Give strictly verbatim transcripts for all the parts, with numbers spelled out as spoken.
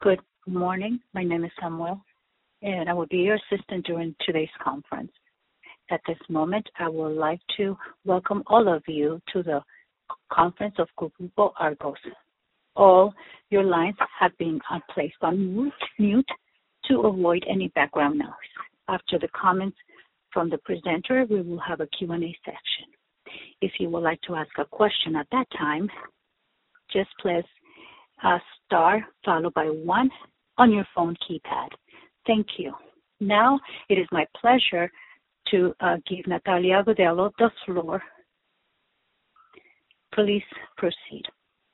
Good morning. My name is Samuel, and I will be your assistant during today's conference. At this moment, I would like to welcome all of you to the conference of Grupo Argos. All your lines have been placed on mute, mute to avoid any background noise. After the comments from the presenter, we will have a Q and A section. If you would like to ask a question at that time, just press uh, star followed by one on your phone keypad. Thank you. Now it is my pleasure to uh, give Natalia Agudelo the floor. Please proceed.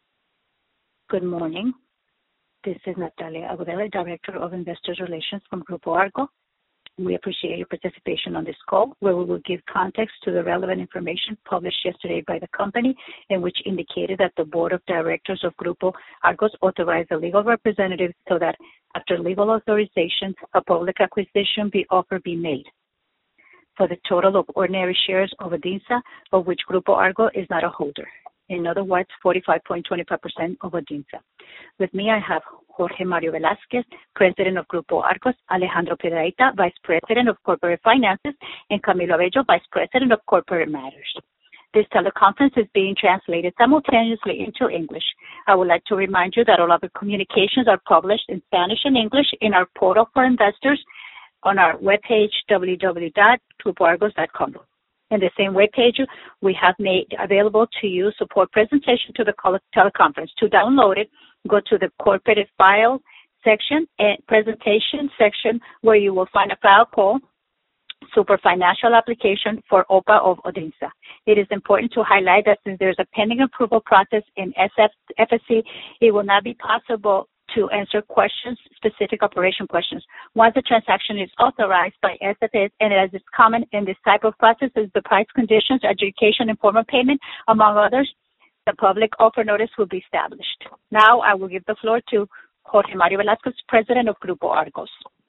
Good morning. This is Natalia Agudelo, Director of Investor Relations from Grupo Argo. We appreciate your participation on this call, where we will give context to the relevant information published yesterday by the company, in which indicated that the Board of Directors of Grupo Argos authorized the legal representative so that after legal authorization, a public acquisition be offer be made for the total of ordinary shares of Odinsa, of which Grupo Argo is not a holder. In other words, forty-five point two five percent of Odinsa. With me, I have Jorge Mario Velázquez, President of Grupo Argos, Alejandro Piedrahita, Vice President of Corporate Finances, and Camilo Abello, Vice President of Corporate Matters. This teleconference is being translated simultaneously into English. I would like to remind you that all of the communications are published in Spanish and English in our portal for investors on our webpage, w w w dot grupo argos dot com. In the same webpage, we have made available to you support presentation to the teleconference. To download it, go to the corporate file section and presentation section, where you will find a file called Super Financial Application for O P A of Odinsa. It is important to highlight that since there's a pending approval process in S F S C, it will not be possible to answer questions, specific operation questions. Once the transaction is authorized by S F S, and as is common in this type of processes, the price conditions, adjudication, and form of payment, among others, the public offer notice will be established. Now I will give the floor to Jorge Mario Velázquez, President of Grupo Argos.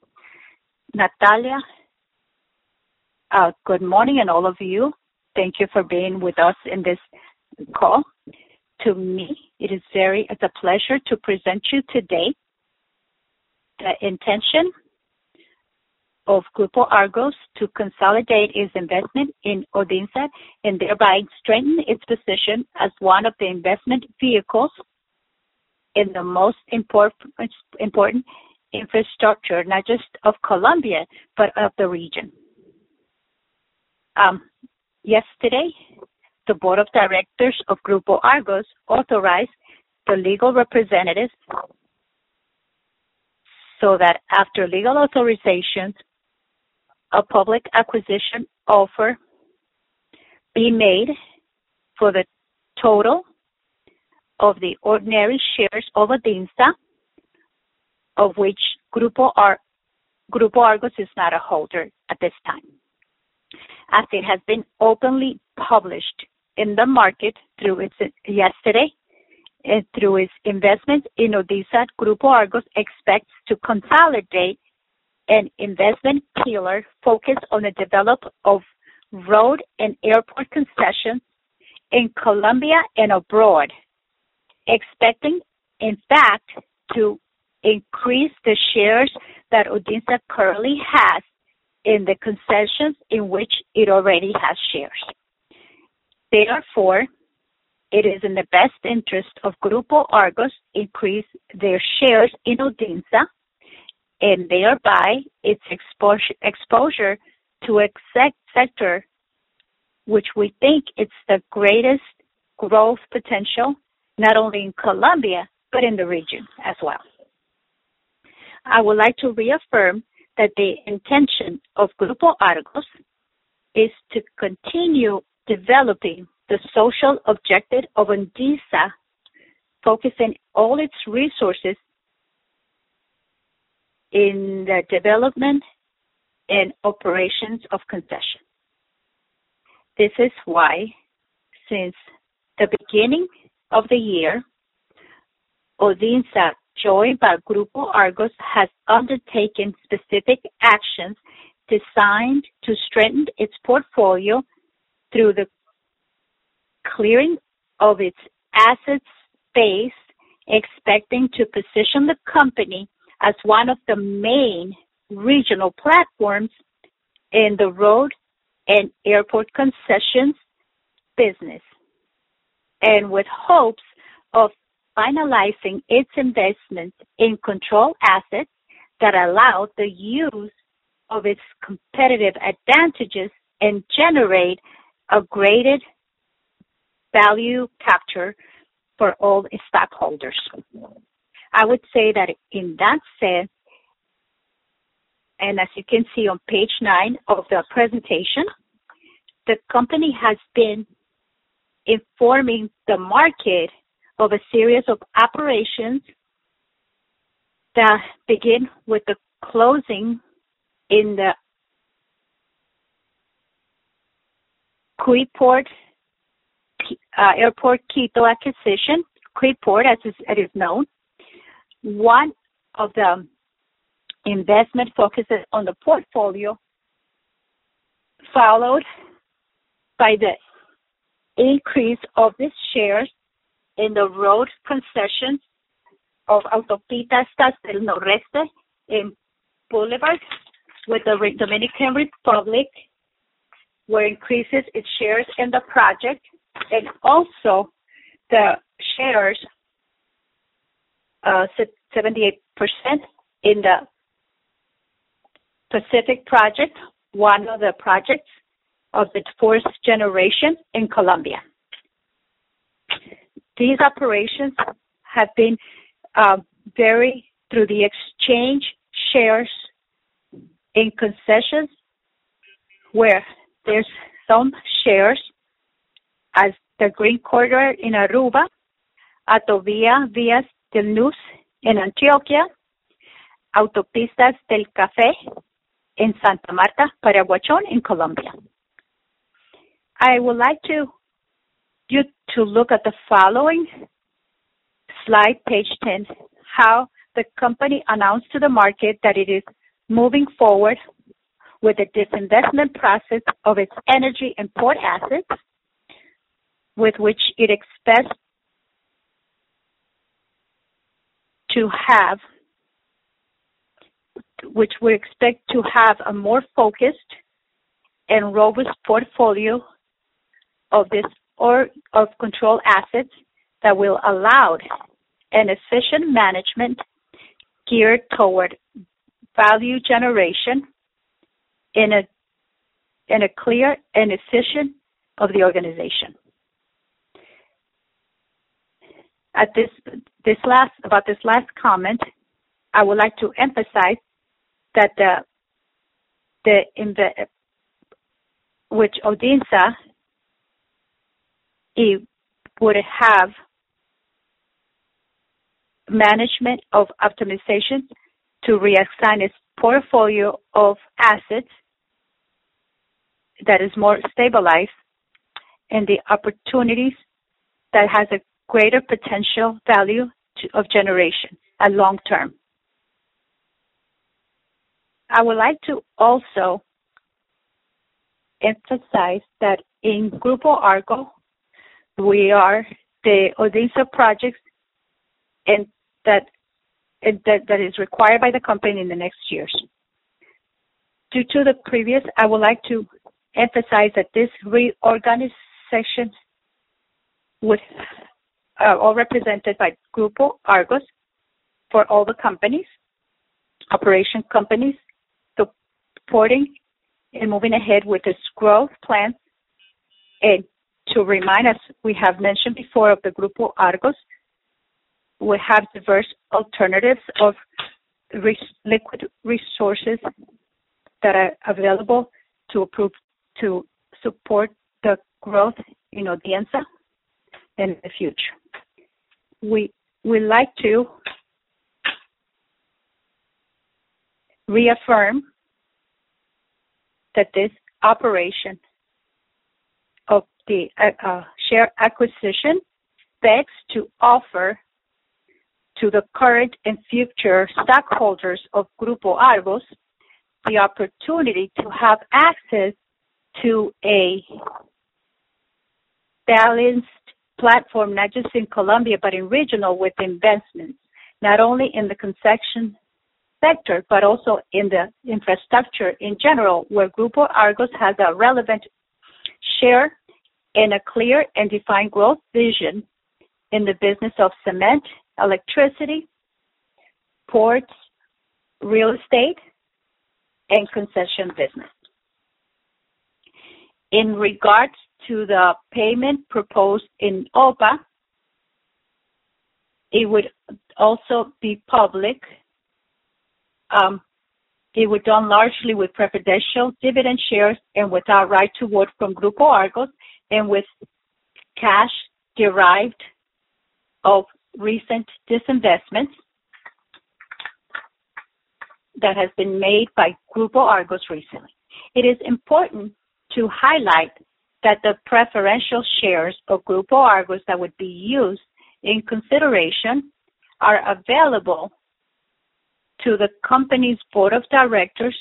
Natalia, uh, good morning, and all of you. Thank you for being with us in this call. To me, it is very, it's a pleasure to present you today the intention of Grupo Argos to consolidate its investment in Odinsa and thereby strengthen its position as one of the investment vehicles in the most important, important infrastructure, not just of Colombia, but of the region. Um, yesterday, the Board of Directors of Grupo Argos authorized the legal representatives so that after legal authorizations, a public acquisition offer be made for the total of the ordinary shares of Odinsa, of which Grupo, Ar- Grupo Argos is not a holder at this time, as it has been openly published in the market through its yesterday and through its investments in Odinsa. Grupo Argos expects to consolidate an investment pillar focused on the development of road and airport concessions in Colombia and abroad, expecting, in fact, to increase the shares that Odinsa currently has in the concessions in which it already has shares. Therefore, it is in the best interest of Grupo Argos to increase their shares in Odinsa and thereby its exposure, exposure to a sector which we think it's the greatest growth potential, not only in Colombia, but in the region as well. I would like to reaffirm that the intention of Grupo Argos is to continue developing the social objective of Odinsa, focusing all its resources in the development and operations of concession. This is why, since the beginning of the year, Odinsa, joined by Grupo Argos, has undertaken specific actions designed to strengthen its portfolio through the clearing of its assets base expecting to position the company as one of the main regional platforms in the road and airport concessions business, and with hopes of finalizing its investments in control assets that allow the use of its competitive advantages and generate a graded value capture for all stockholders. I would say that in that sense, and as you can see on page nine of the presentation, the company has been informing the market of a series of operations that begin with the closing in the Cuiport uh, Airport Quito acquisition, Cuiport as it is known. One of the investment focuses on the portfolio, followed by the increase of these shares in the road concessions of Autopistas del Noreste in Boulevard with the Dominican Republic, where increases its shares in the project, and also the shares, uh, seventy-eight percent in the Pacific project, one of the projects of the fourth generation in Colombia. These operations have been uh, very through the exchange shares in concessions, where there's some shares as the Green Corridor in Aruba, Autovía Vías del Luz in Antioquia, Autopistas del Café in Santa Marta, Paraguachón in Colombia. I would like to you to look at the following slide, page ten, how the company announced to the market that it is moving forward with the disinvestment process of its energy and port assets, with which it expects to have, which we expect to have a more focused and robust portfolio of this or of control assets that will allow an efficient management geared toward value generation in a in a clear and efficient of the organization. At this this last about this last comment, I would like to emphasize that the the in the which Odinsa it would have management of optimization to reassign its portfolio of assets that is more stabilized and the opportunities that has a greater potential value to, of generation at long term. I would like to also emphasize that in Grupo Argo, we are the Odinsa projects and that, and that that is required by the company in the next years. Due to the previous, I would like to emphasize that this reorganization would uh, all represented by Grupo Argos for all the companies, operation companies, supporting and moving ahead with its growth plans. And to remind us, we have mentioned before of the Grupo Argos, we have diverse alternatives of res- liquid resources that are available to approve, to support the growth in Odinsa in the future. We we like to reaffirm that this operation of the uh, uh, share acquisition begs to offer to the current and future stockholders of Grupo Argos the opportunity to have access to a balanced platform, not just in Colombia, but in regional with investments, not only in the concession sector, but also in the infrastructure in general, where Grupo Argos has a relevant share and a clear and defined growth vision in the business of cement, electricity, ports, real estate, and concession business. In regards to the payment proposed in O P A, it would also be public. Um, it would done largely with preferential dividend shares and without right to vote from Grupo Argos and with cash derived of recent disinvestments that has been made by Grupo Argos recently. It is important to highlight that the preferential shares of Grupo Argos that would be used in consideration are available to the company's board of directors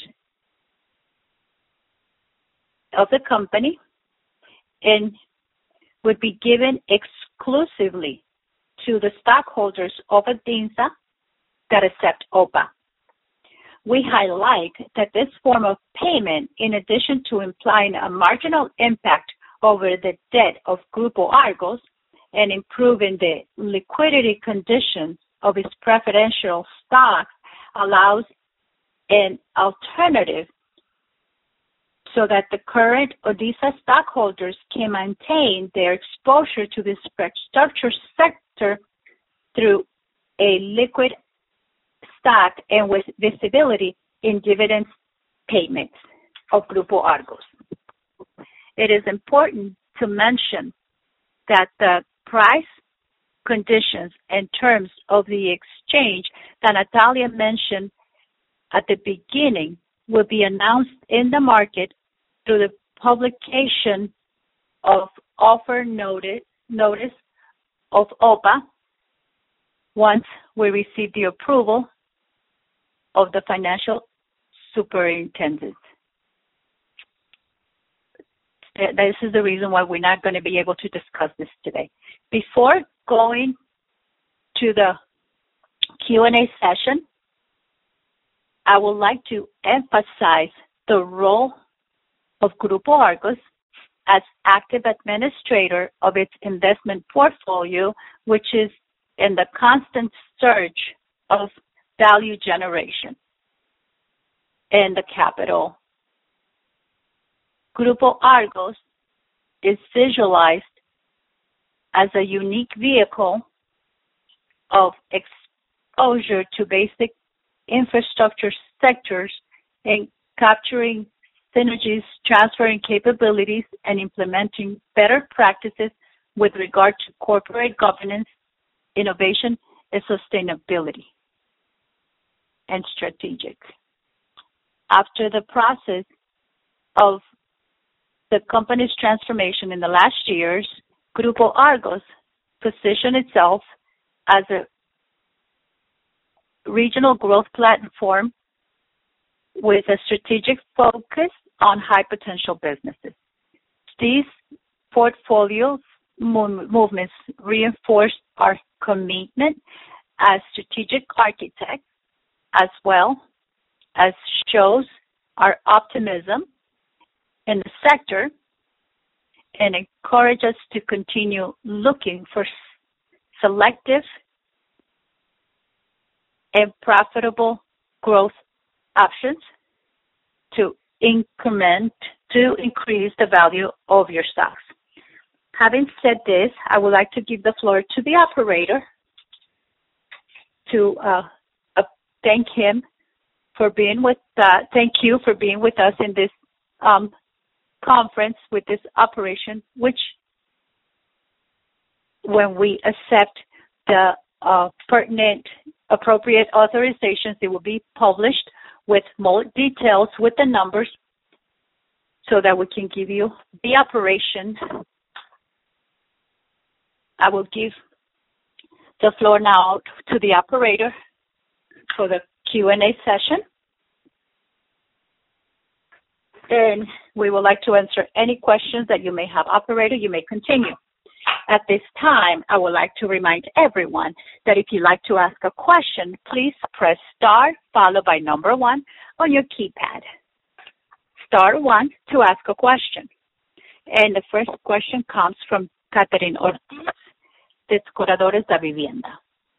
of the company and would be given exclusively to the stockholders of Adinsa that accept O P A. We highlight that this form of payment, in addition to implying a marginal impact over the debt of Grupo Argos and improving the liquidity conditions of its preferential stock, allows an alternative so that the current Odisa stockholders can maintain their exposure to the infrastructure sector through a liquid stock and with visibility in dividend payments of Grupo Argos. It is important to mention that the price, conditions, and terms of the exchange that Natalia mentioned at the beginning will be announced in the market through the publication of offer notice, notice of O P A once we receive the approval of the financial superintendent. This is the reason why we're not going to be able to discuss this today. Before going to the Q and A session, I would like to emphasize the role of Grupo Argos as active administrator of its investment portfolio, which is in the constant search of value generation and the capital. Grupo Argos is visualized as a unique vehicle of exposure to basic infrastructure sectors and capturing synergies, transferring capabilities, and implementing better practices with regard to corporate governance, innovation, and sustainability, and strategic. After the process of the company's transformation in the last years, Grupo Argos positioned itself as a regional growth platform with a strategic focus on high potential businesses. These portfolio movements reinforce our commitment as strategic architects, as well as shows our optimism in the sector and encourage us to continue looking for selective and profitable growth options to increment, to increase the value of your stocks. Having said this, I would like to give the floor to the operator to uh, uh, thank him for being with, uh, thank you for being with us in this um, conference with this operation, which when we accept the uh, pertinent appropriate authorizations, it will be published with more details with the numbers so that we can give you the operation. I will give the floor now to the operator for the Q and A session. And we would like to answer any questions that you may have. Operator, you may continue. At this time, I would like to remind everyone that if you'd like to ask a question, please press star followed by number one on your keypad. Star one to ask a question. And the first question comes from Catherine Ortiz, de Curadores de Vivienda.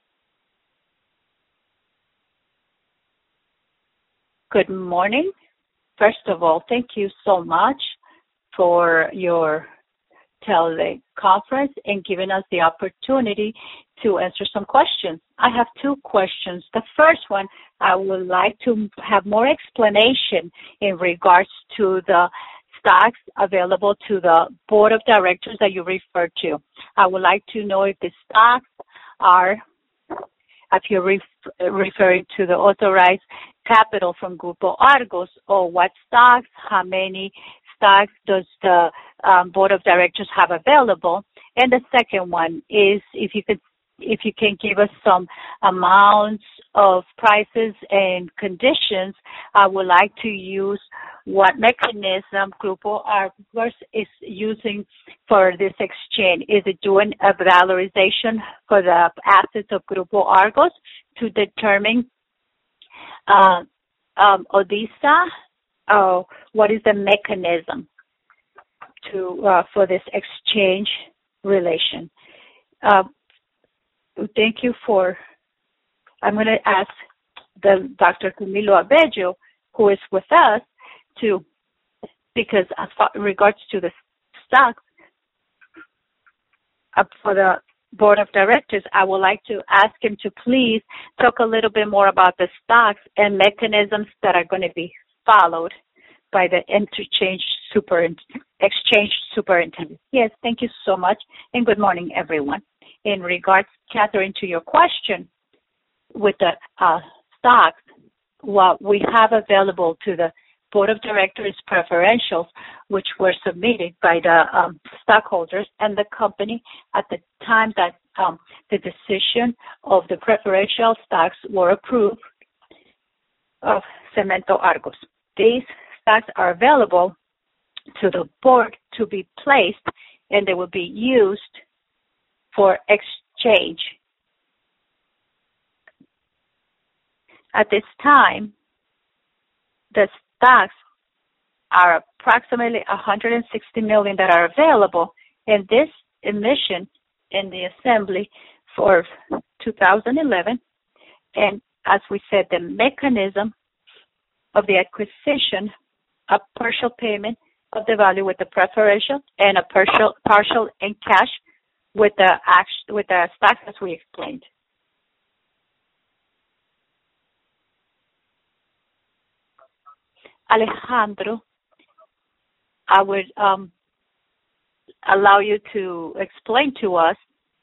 Good morning. First of all, thank you so much for your teleconference and giving us the opportunity to answer some questions. I have two questions. The first one, I would like to have more explanation in regards to the stocks available to the board of directors that you referred to. I would like to know if the stocks are, if you're ref referring to the authorized capital from Grupo Argos, or what stocks, how many stocks does the um, board of directors have available? And the second one is if you could, if you can give us some amounts of prices and conditions, I would like to use what mechanism Grupo Argos is using for this exchange. Is it doing a valorization for the assets of Grupo Argos to determine uh, um, Odisa? Uh, what is the mechanism to uh, for this exchange relation? Uh, thank you for, I'm going to ask the Doctor Camilo Abello, who is with us, to, because as far in regards to the stocks uh, for the board of directors, I would like to ask him to please talk a little bit more about the stocks and mechanisms that are going to be followed by the interchange super exchange superintendent. Yes, thank you so much, and good morning, everyone. In regards, Catherine, to your question with the uh, stocks, what we have available to the board of directors preferentials, which were submitted by the um, stockholders and the company at the time that um, the decision of the preferential stocks were approved of Cemento Argos. These stocks are available to the board to be placed, and they will be used for exchange. At this time, the stocks are approximately one hundred sixty million that are available in this emission in the assembly for two thousand eleven. And as we said, the mechanism of the acquisition, a partial payment of the value with the preferential and a partial partial in cash with the act, with the stocks as we explained. Alejandro, I would um, allow you to explain to us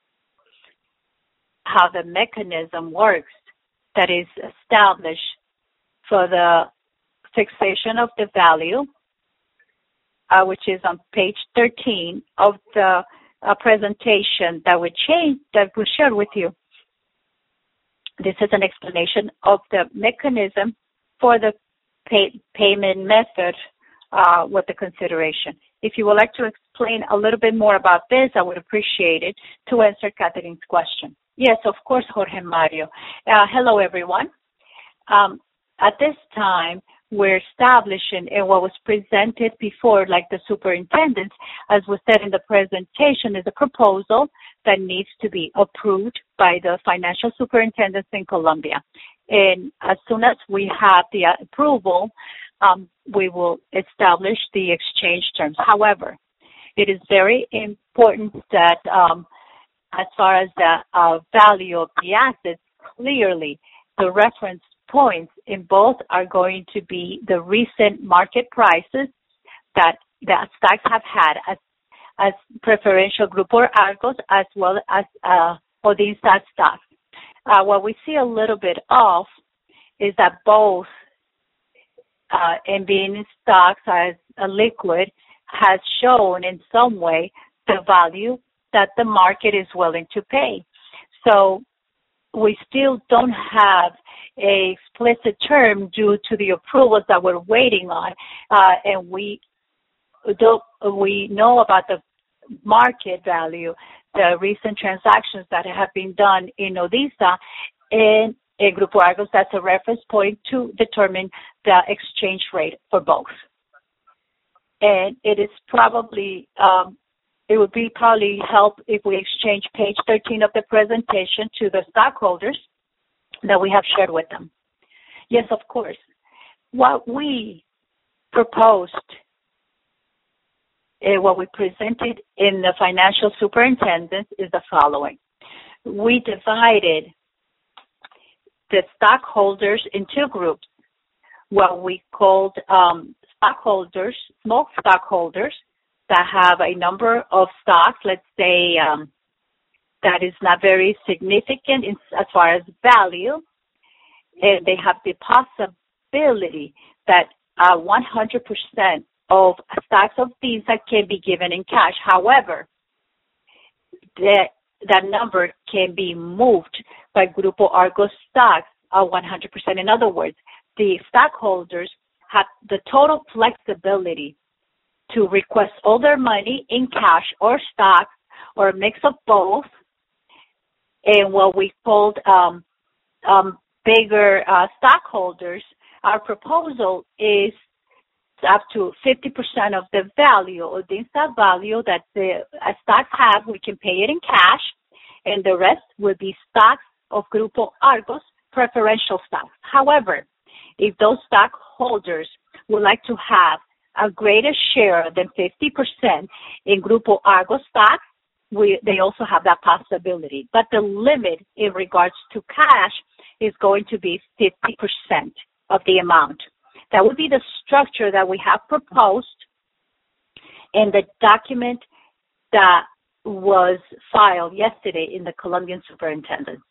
how the mechanism works that is established for the fixation of the value, uh, which is on page thirteen of the uh, presentation that we changed, that we shared with you. This is an explanation of the mechanism for the pay, payment method uh, with the consideration. If you would like to explain a little bit more about this, I would appreciate it to answer Catherine's question. Yes, of course, Jorge Mario. Uh, hello, everyone. Um, at this time, we're establishing and what was presented before, like the superintendents, as was said in the presentation, is a proposal that needs to be approved by the financial superintendents in Colombia. And as soon as we have the approval, um, we will establish the exchange terms. However, it is very important that um, as far as the uh, value of the assets, clearly the reference points in both are going to be the recent market prices that the stocks have had as as preferential Grupo Argos as well as uh, Odisa stocks. Uh, what we see a little bit of is that both uh, and being stocks as a liquid has shown in some way the value that the market is willing to pay. So we still don't have a explicit term due to the approvals that we're waiting on, uh, and we don't, we know about the market value the recent transactions that have been done in Odisa and in Grupo Argos. That's a reference point to determine the exchange rate for both. And it is probably, um, it would be probably help if we exchange page thirteen of the presentation to the stockholders that we have shared with them. Yes, of course. What we proposed, uh, what we presented in the financial superintendent is the following. We divided the stockholders in two groups, what we called um, stockholders, small stockholders that have a number of stocks, let's say um, that is not very significant in, as far as value, and they have the possibility that uh, one hundred percent of stocks of these that can be given in cash. However, that that number can be moved by Grupo Argos stocks at one hundred percent. In other words, the stockholders have the total flexibility to request all their money in cash or stocks or a mix of both. And what we called um, um, bigger uh, stockholders, our proposal is up to fifty percent of the value or the stock value that the uh, stocks have. We can pay it in cash, and the rest will be stocks of Grupo Argos, preferential stocks. However, if those stockholders would like to have a greater share than fifty percent in Grupo Argos stocks, we, they also have that possibility. But the limit in regards to cash is going to be fifty percent of the amount. That would be the structure that we have proposed in the document that was filed yesterday in the Colombian Superintendent.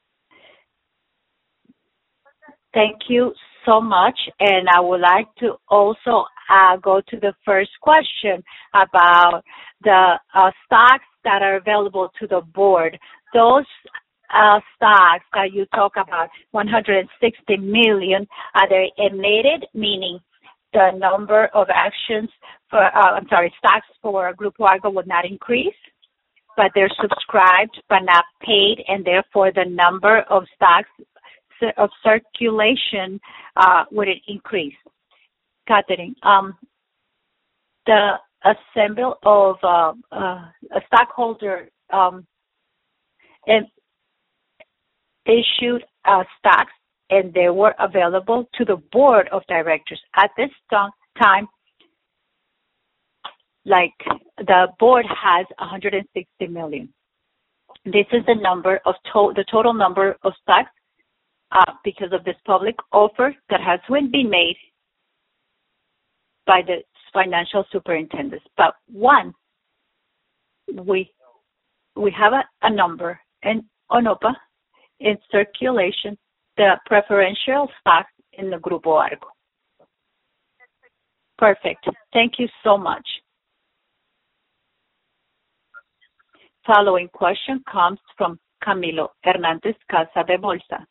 Thank you so much. And I would like to also uh, go to the first question about the uh, stocks that are available to the board. Those uh, stocks that you talk about, one hundred sixty million, are they emitted, meaning the number of actions for, uh, I'm sorry, stocks for Grupo Argo would not increase, but they're subscribed but not paid, and therefore the number of stocks of circulation uh, would it increase? Catherine, um, the assembly of uh, uh, a stockholder um, and issued uh, stocks, and they were available to the board of directors. At this time, like the board has one hundred sixty million. This is the number of to- the total number of stocks uh, because of this public offer that has been made by the financial superintendents. But one, we we have a, a number in ONOPA in circulation, the preferential stock in the Grupo Argo. Perfect. Thank you so much. Following question comes from Camilo Hernandez Casa de Bolsa.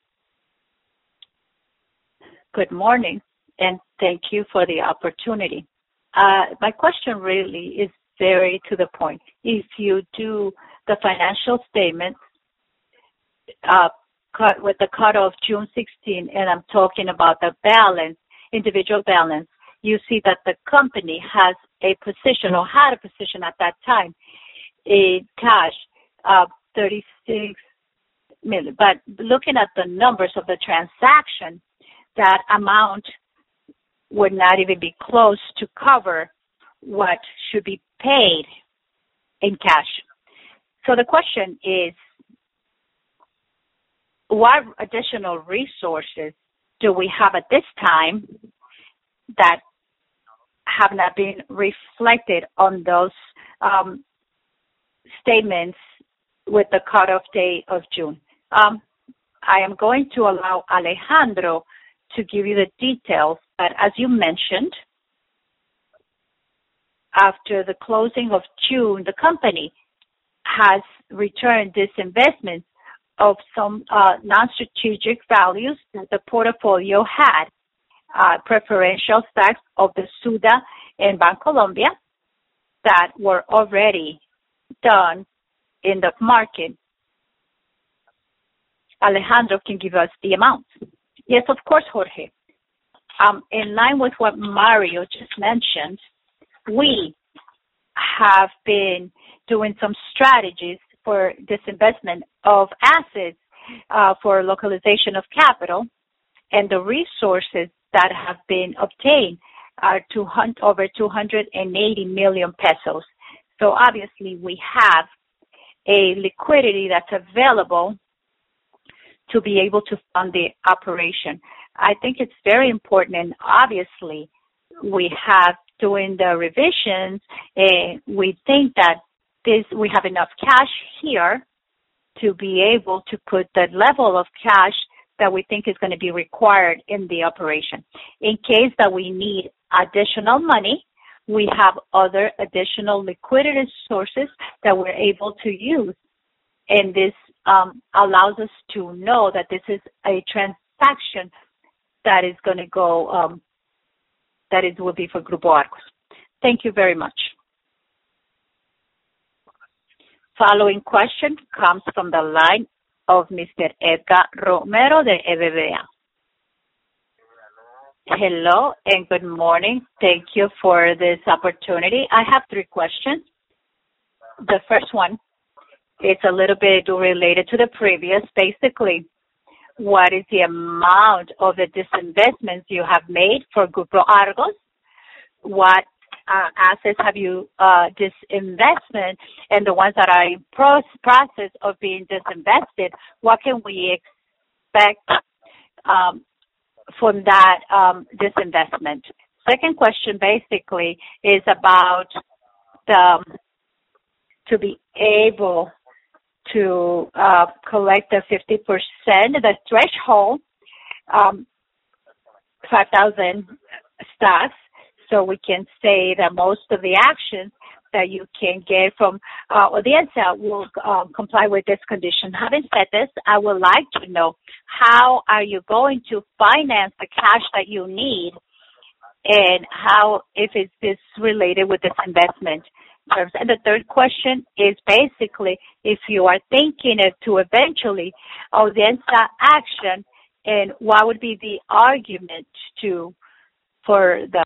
Good morning, and thank you for the opportunity. Uh, my question really is very to the point. If you do the financial statements uh, cut with the cut of June sixteenth, and I'm talking about the balance, individual balance, you see that the company has a position or had a position at that time in cash of thirty-six million. But looking at the numbers of the transaction, that amount would not even be close to cover what should be paid in cash. So the question is, what additional resources do we have at this time that have not been reflected on those um, statements with the cutoff date of June? Um, I am going to allow Alejandro to give you the details, but as you mentioned, after the closing of June, the company has returned this investment of some uh, non-strategic values that the portfolio had, uh, preferential stocks of the SUDA and Bancolombia that were already done in the market. Alejandro can give us the amount. Yes, of course, Jorge. Um, in line with what Mario just mentioned, we have been doing some strategies for disinvestment of assets uh, for localization of capital, and the resources that have been obtained are two hundred, over two hundred eighty million pesos. So obviously we have a liquidity that's available to be able to fund the operation. I think it's very important, and obviously we have doing the revisions, and we think that this we have enough cash here to be able to put the level of cash that we think is going to be required in the operation. In case that we need additional money, we have other additional liquidity sources that we're able to use. And this um, allows us to know that this is a transaction that is going to go, um, that it will be for Grupo Argos. Thank you very much. Following question comes from the line of Mister Edgar Romero de E B B A. Hello and good morning. Thank you for this opportunity. I have three questions. The first one is a little bit related to the previous. Basically, what is the amount of the disinvestments you have made for Grupo Argos? What uh, assets have you uh, disinvestment, and the ones that are in pro- process of being disinvested, what can we expect um, from that um, disinvestment? Second question basically is about the, to be able to uh, collect the fifty percent, the threshold, um, five thousand stocks, so we can say that most of the actions that you can get from uh, Audiencia will uh, comply with this condition. Having said this, I would like to know, how are you going to finance the cash that you need, and how, if it's this related with this investment? And the third question is basically if you are thinking of to eventually Audiencia action, and what would be the argument to for the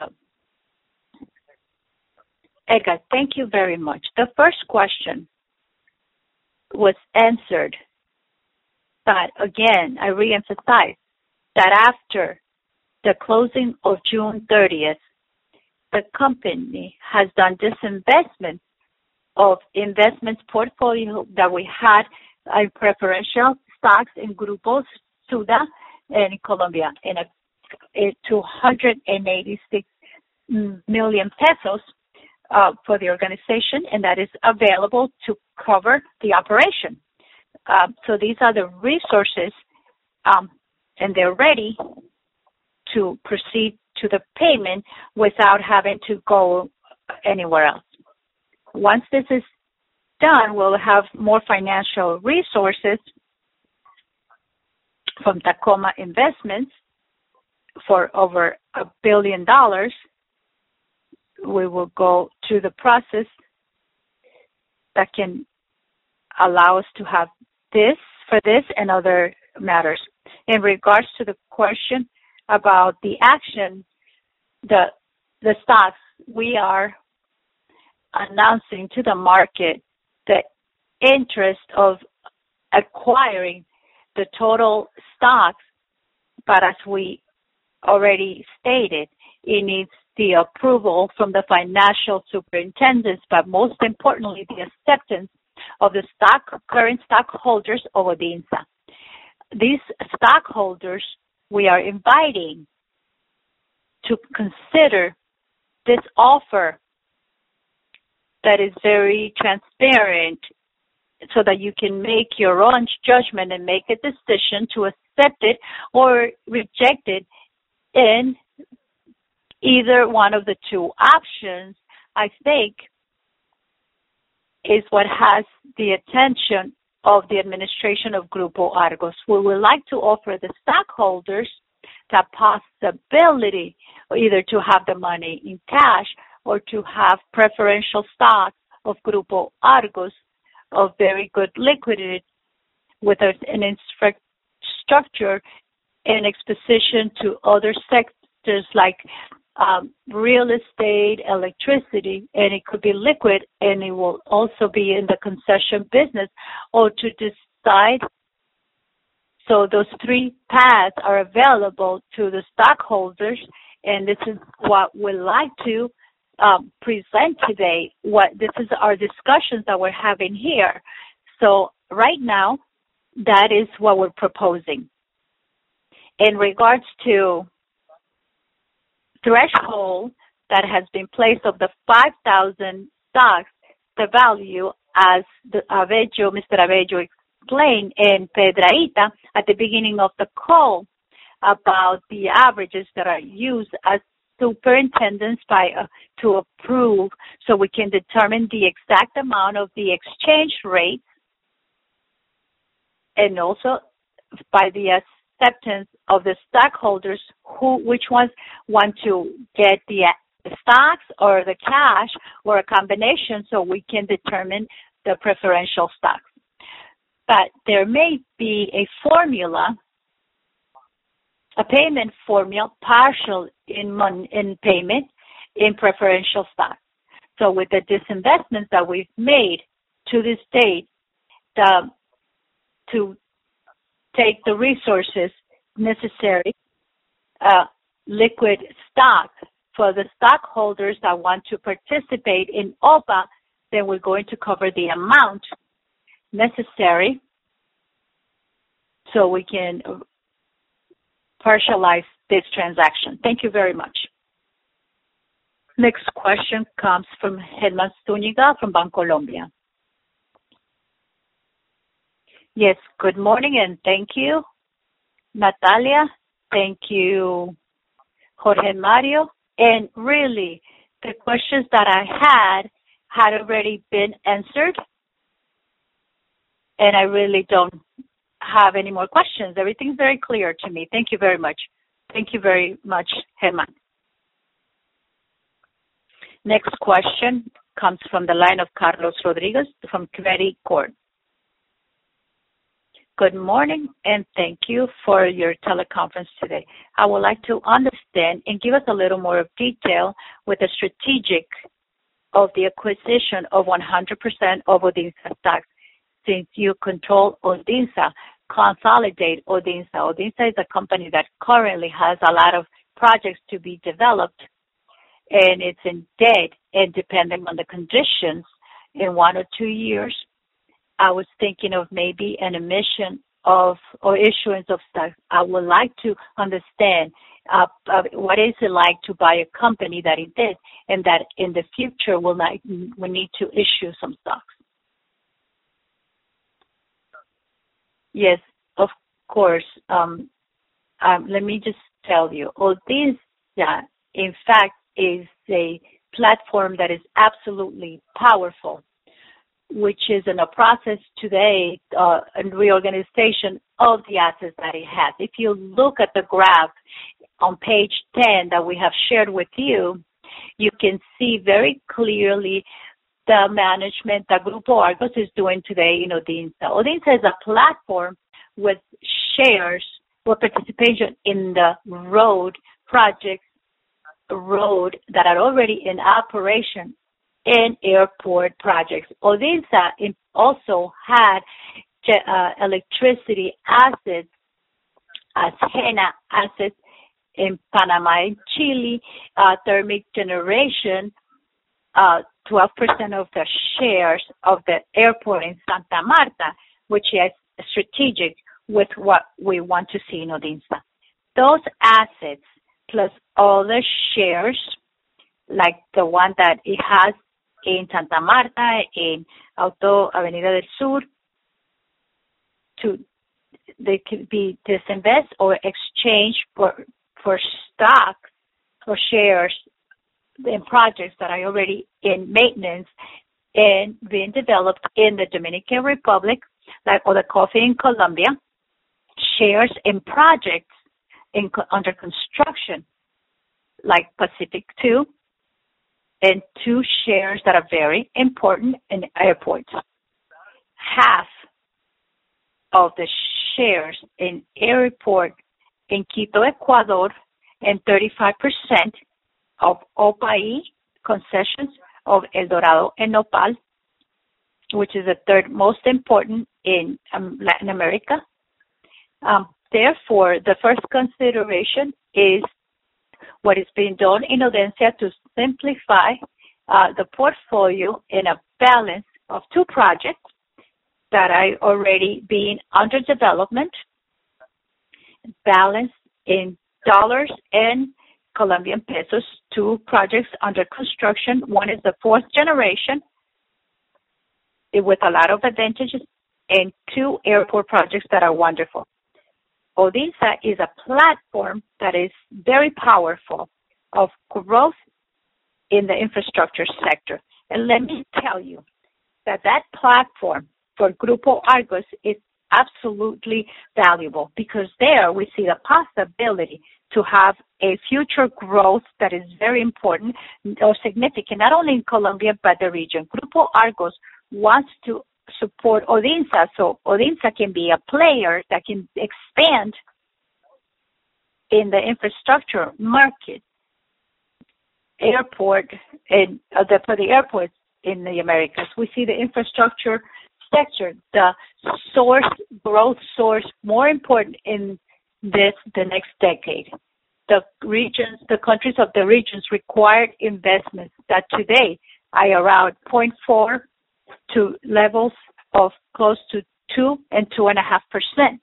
Edgar, thank you very much. The first question was answered, but again, I reemphasize that after the closing of June thirtieth, the company has done disinvestment of investments portfolio that we had in preferential stocks in Grupo Suda and in Colombia in a, a two hundred eighty-six million pesos uh, for the organization, and that is available to cover the operation. Uh, so these are the resources, um, and they're ready to proceed to the payment without having to go anywhere else. Once this is done, we'll have more financial resources from Tacoma Investments for over a billion dollars. We will go through the process that can allow us to have this for this and other matters. In regards to the question about the action, the the stocks, we are announcing to the market the interest of acquiring the total stocks, but as we already stated, it needs the approval from the financial superintendents, but most importantly, the acceptance of the stock current stockholders of Audiencia. These stockholders, we are inviting to consider this offer that is very transparent so that you can make your own judgment and make a decision to accept it or reject it in either one of the two options, I think, is what has the attention of the administration of Grupo Argos. We would like to offer the stockholders the possibility either to have the money in cash or to have preferential stocks of Grupo Argos of very good liquidity with an infrastructure and exposition to other sectors like um, real estate, electricity, and it could be liquid, and it will also be in the concession business, or to decide. So those three paths are available to the stockholders, and this is what we'd like to um, present today. What this is our discussions that we're having here. So right now, that is what we're proposing. In regards to threshold that has been placed of the five thousand stocks, the value, as the Abello, Mister Abello explained in Piedrahíta at the beginning of the call about the averages that are used as superintendents by uh, to approve, so we can determine the exact amount of the exchange rate, and also by the acceptance of the stockholders, who which ones want to get the stocks or the cash or a combination, so we can determine the preferential stocks. But there may be a formula, a payment formula, partial in mon- in payment in preferential stock. So with the disinvestments that we've made to this date, the, to take the resources necessary, uh, liquid stock for the stockholders that want to participate in O P A, then we're going to cover the amount necessary so we can partialize this transaction. Thank you very much. Next question comes from Germán Zúñiga from Bancolombia. Yes, good morning and thank you, Natalia. Thank you, Jorge Mario. And really, the questions that I had had already been answered, and I really don't have any more questions. Everything's very clear to me. Thank you very much. Thank you very much, Germán. Next question comes from the line of Carlos Rodriguez from Credicorp. Good morning, and thank you for your teleconference today. I would like to understand and give us a little more of detail with the strategic of the acquisition of one hundred percent of Odinsa stocks. Since you control Odinsa, consolidate Odinsa. Odinsa is a company that currently has a lot of projects to be developed, and it's in debt, and depending on the conditions, in one or two years, I was thinking of maybe an emission of or issuance of stocks. I would like to understand uh, uh, what is it like to buy a company that is this, and that in the future will not we need to issue some stocks. Yes, of course. Um, um, let me just tell you, Odinsa, in fact, is a platform that is absolutely powerful, which is in a process today, uh, and reorganization of the assets that it has. If you look at the graph on page ten that we have shared with you, you can see very clearly the management that Grupo Argos is doing today in Odinsa. Odinsa is a platform with shares or participation in the road projects, road that are already in operation, in airport projects. Odinsa also had uh, electricity assets, as HENA assets in Panama and Chile, uh, thermic generation, uh, twelve percent of the shares of the airport in Santa Marta, which is strategic with what we want to see in Odinsa. Those assets, plus all the shares, like the one that it has in Santa Marta, in Auto Avenida del Sur, to they could be disinvest or exchange for for stock or shares in projects that are already in maintenance and being developed in the Dominican Republic, like or the coffee in Colombia, shares in projects in under construction, like Pacific two, and two shares that are very important in airports. half of the shares in Airport in Quito, Ecuador, and thirty-five percent of OPAI concessions of El Dorado and Nopal, which is the third most important in um, Latin America. Um, therefore, the first consideration is what is being done in Audencia to simplify uh, the portfolio in a balance of two projects that are already being under development, balance in dollars and Colombian pesos, two projects under construction. One is the fourth generation with a lot of advantages, and two airport projects that are wonderful. Odinsa is a platform that is very powerful of growth in the infrastructure sector. And let me tell you that that platform for Grupo Argos is absolutely valuable, because there we see the possibility to have a future growth that is very important or significant, not only in Colombia, but the region. Grupo Argos wants to support Odinsa, so Odinsa can be a player that can expand in the infrastructure market, airport, and uh, the, for the airports in the Americas. We see the infrastructure sector, the source, growth source, more important in this, the next decade. The regions, the countries of the regions required investments that today are around zero point four to levels of close to two and two and a half percent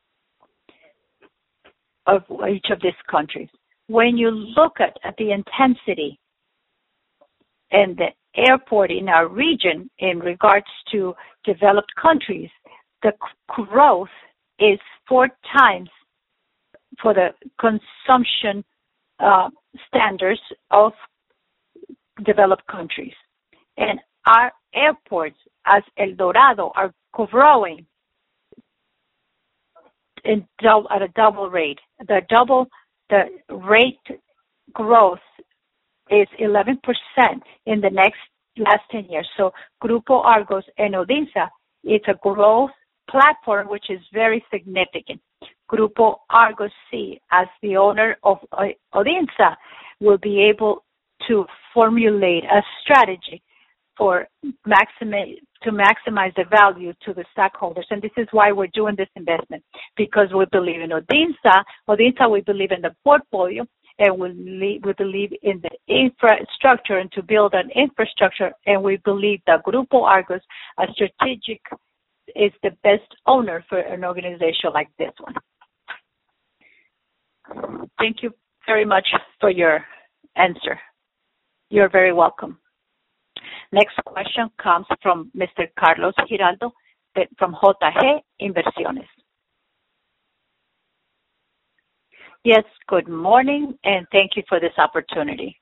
of each of these countries. When you look at, at the intensity and the airport in our region in regards to developed countries, the growth is four times for the consumption uh, standards of developed countries. And our airports, as El Dorado, are growing in double, at a double rate. The double, the rate growth is eleven percent in the next last ten years. So Grupo Argos and Odinsa, it's a growth platform which is very significant. Grupo Argos C, as the owner of Odinsa, will be able to formulate a strategy for maximize, to maximize the value to the stockholders. And this is why we're doing this investment, because we believe in Odinsa. Odinsa, we believe in the portfolio, and we, we believe in the infrastructure and to build an infrastructure. And we believe that Grupo Argos, a strategic, is the best owner for an organization like this one. Thank you very much for your answer. You're very welcome. Next question comes from Mister Carlos Giraldo from J G Inversiones. Yes, good morning, and thank you for this opportunity.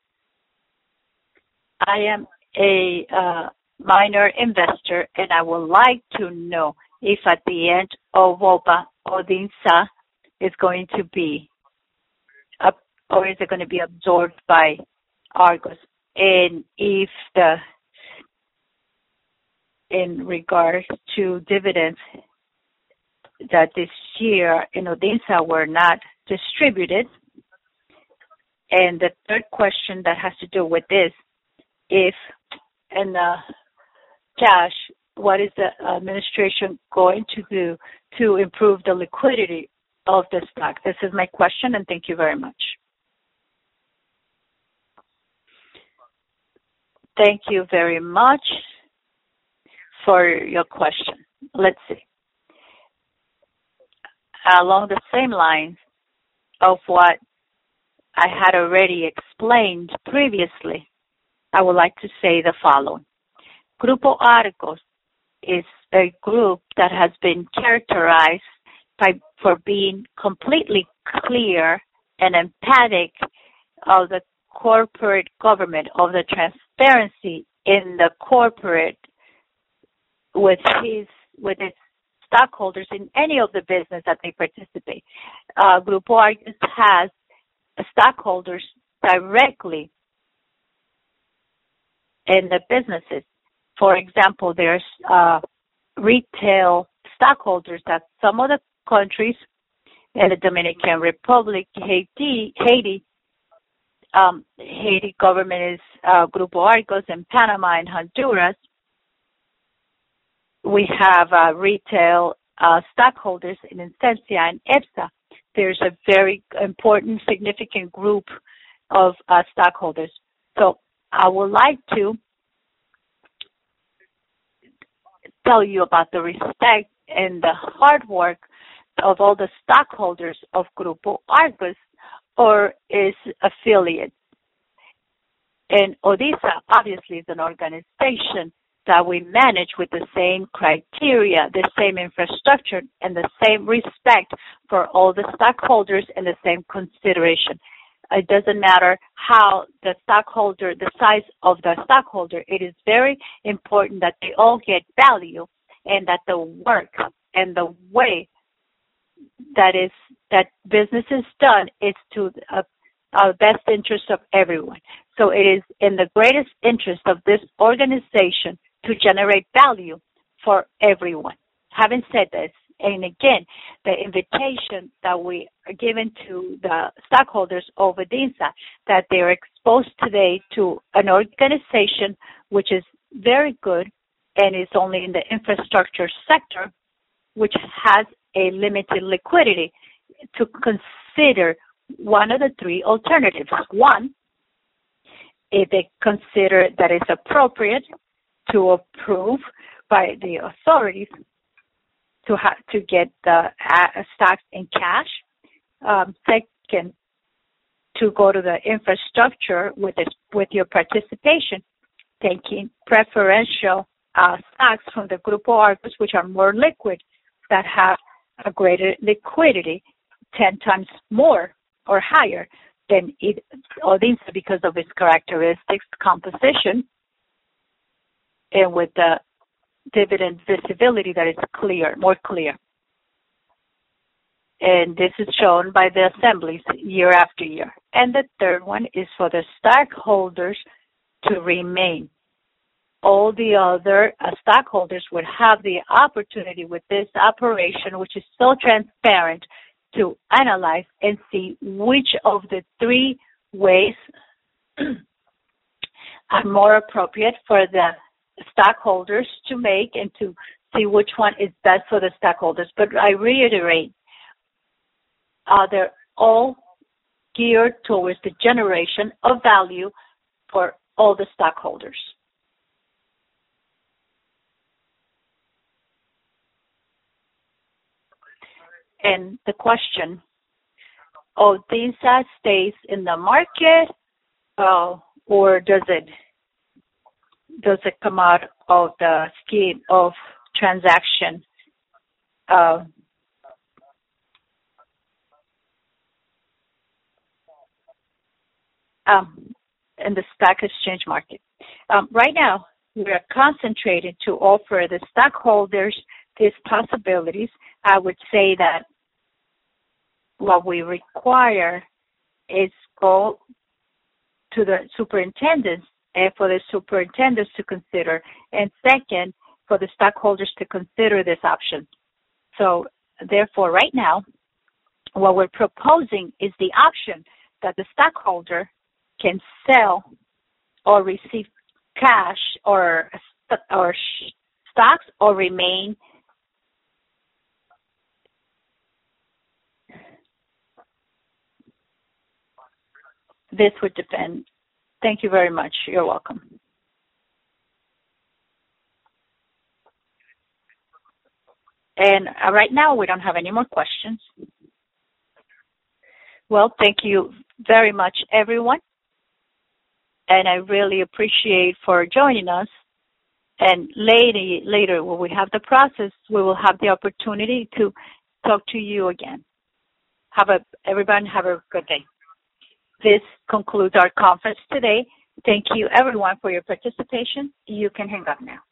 I am a uh, minor investor, and I would like to know if at the end of O B A, Odinsa is going to be up, or is it going to be absorbed by Argos, and if the in regards to dividends that this year in Odinsa were not distributed. And the third question that has to do with this, if in the cash, what is the administration going to do to improve the liquidity of the stock? This is my question, and thank you very much. Thank you very much for your question. Let's see. Along the same lines of what I had already explained previously, I would like to say the following. Grupo Argos is a group that has been characterized by, for being completely clear and emphatic of the corporate government, of the transparency in the corporate with his with its stockholders in any of the business that they participate. Uh, Grupo Argos has stockholders directly in the businesses. For example, there's uh, retail stockholders that some of the countries in the Dominican Republic, Haiti, Haiti, um, Haiti government is uh, Grupo Argos, in Panama and Honduras. We have uh, retail uh, stockholders in Incensia and EPSA. There's a very important, significant group of uh, stockholders. So I would like to tell you about the respect and the hard work of all the stockholders of Grupo Argos or its affiliates. And ODISA obviously is an organization that we manage with the same criteria, the same infrastructure, and the same respect for all the stockholders and the same consideration. It doesn't matter how the stockholder, the size of the stockholder, it is very important that they all get value and that the work and the way that is that business is done is to uh, our best interest of everyone. So it is in the greatest interest of this organization to generate value for everyone. Having said this, and again, the invitation that we are given to the stockholders of ODISA, that they are exposed today to an organization which is very good and is only in the infrastructure sector, which has a limited liquidity, to consider one of the three alternatives. One, if they consider that it's appropriate to approve by the authorities to ha- to get the uh, stocks in cash. Um, second, to go to the infrastructure with this, with your participation, taking preferential uh, stocks from the Grupo Argos, which are more liquid, that have a greater liquidity, ten times more or higher than it, ODISA because of its characteristics, composition, and with the dividend visibility that is clear, more clear. And this is shown by the assemblies year after year. And the third one is for the stockholders to remain. All the other uh, stockholders would have the opportunity with this operation, which is so transparent, to analyze and see which of the three ways are more appropriate for the stockholders to make and to see which one is best for the stockholders. But I reiterate, uh, they're all geared towards the generation of value for all the stockholders. And the question, ODISA stays in the market, uh, or does it does it come out of the scheme of transaction uh, um, in the stock exchange market? Um, right now, we are concentrated to offer the stockholders these possibilities. I would say that what we require is go to the superintendents and for the superintendents to consider, and second, for the stockholders to consider this option. So therefore, right now, what we're proposing is the option that the stockholder can sell or receive cash or, or stocks or remain This would depend. Thank you very much. You're welcome. And uh, right now, we don't have any more questions. Well, thank you very much, everyone. And I really appreciate for joining us. And later, later, when we have the process, we will have the opportunity to talk to you again. Have a, everyone have a good day. This concludes our conference today. Thank you, everyone, for your participation. You can hang up now.